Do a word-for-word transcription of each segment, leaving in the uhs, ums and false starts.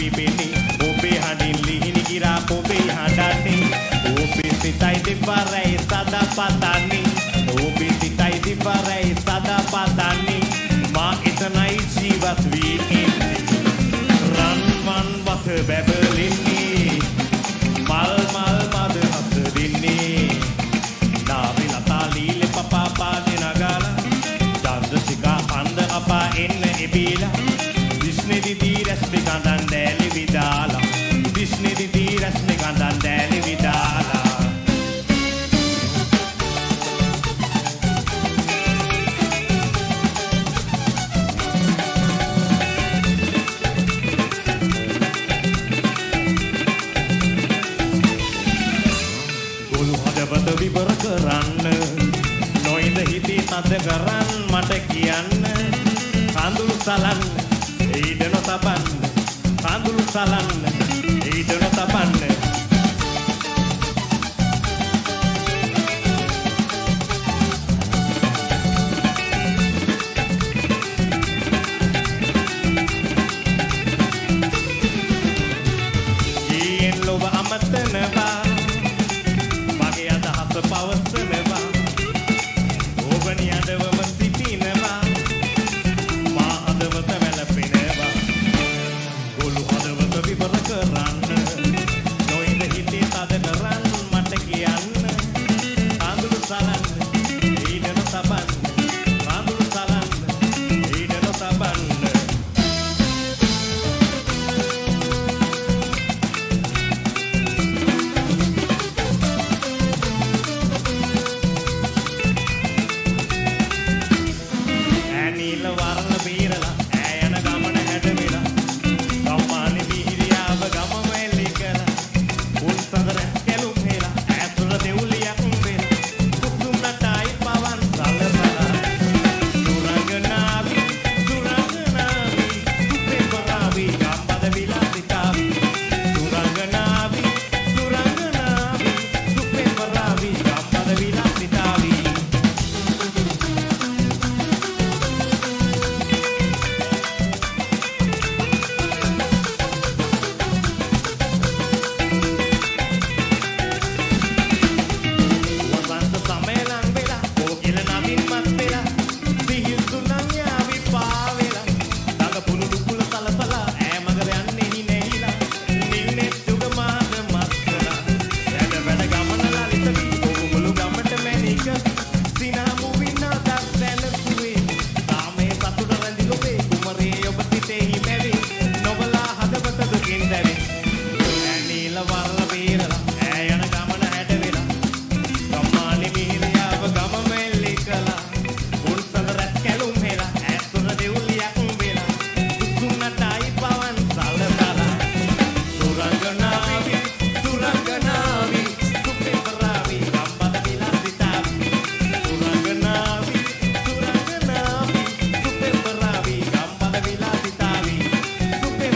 තිබෙන්නේ ඔබේ හඬින් ලිහිණි ගිරා පොබේ හඬන්නේ ඔබේ සිතයි දෙපාරයි සදා පතන්නේ ඔබේ සිතයි දෙපාරයි සදා පතන්නේ මා එතනයි ජීවත් වී ඉන්නේ රන්වන් වත බැබලෙන්නේ මල් මල් මද හස දෙන්නේ නාවි ලතා ලීල පපා පාදේ නගාලා චන්ද්‍රසිකා අන්ද අපා එන්න එබීලා දිස්නේ දිදී රැස්මි කඳන් දැලි විදාලා දිස්නේ දිදී රැස්මි කඳන් දැලි විදාලා විවර කරන්න නොයිද හිතේ තද කරන්න මට කියන්න කඳුළු සලන්න ඊට නොතබන්න කඳුළු සලන්න ඊට නොතබන්න ඊයෙන් ලොව අමතනවා පවසනවා ඔබ නියඬවම සිටිනවා මා හදවත වැළපෙනවා ගොළු හදවත විවර කරන්න නොයිද හිතේ තද කරන්න මට කියන්න කඳුළු සලන්න ඊට නොතබන්න කඳුළු සලන්න ඊට නොතබන්න නීල වර්ණ බීරලා ඈ යන ගමන හැඩවෙලා ගම්මානේ මිහිරියාව ගම මෙලි කළා උන් සඳර කැලුම් හේලා ඈතුල දෙවුලියක් වෙලා කුසුම් නටයි පවන් සලසලා සුරංගනාවි සුරංගනාවි සුපේ බරාවි ගම්බද විලාසිතාවි සුරංගනාවි සුරංගනාවි සුපේ බරාවි ගම්බද විලාසිතාවි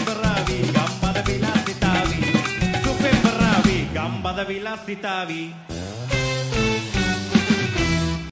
Vilasitavi